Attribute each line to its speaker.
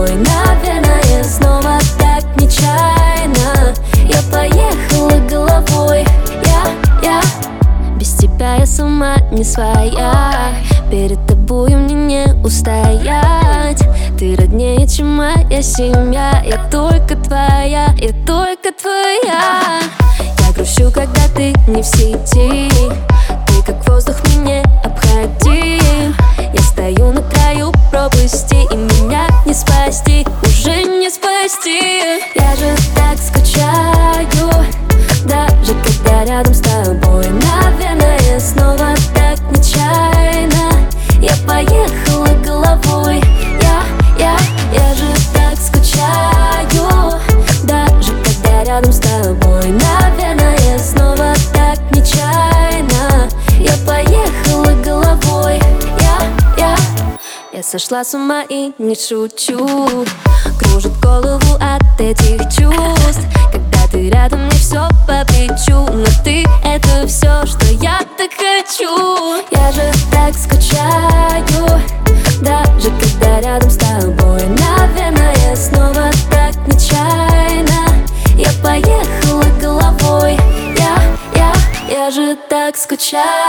Speaker 1: тобой. Наверное, снова так нечаянно я поехала головой. Я без тебя я сама не своя. Перед тобою мне не устоять. Ты роднее, чем моя семья. Я только твоя, я только твоя. Я грущу, когда ты не в сети. Ты как воздух меня обходи. Я стою на краю пропасти, и меня не спасти, уже не спасти. Я же так скучаю, даже когда рядом с тобой. Наверное, снова так нечаянно я поехала головой. Я же так скучаю, даже когда рядом с тобой. Наверное, снова так нечаянно я поехала головой. Я сошла с ума и не шучу. Кружит голову от этих чувств. Когда ты рядом, мне все по плечу. Но ты — это все, что я так хочу. Я же так скучаю, даже когда рядом с тобой. Наверное, снова так нечаянно я поехала головой. Я же так скучаю.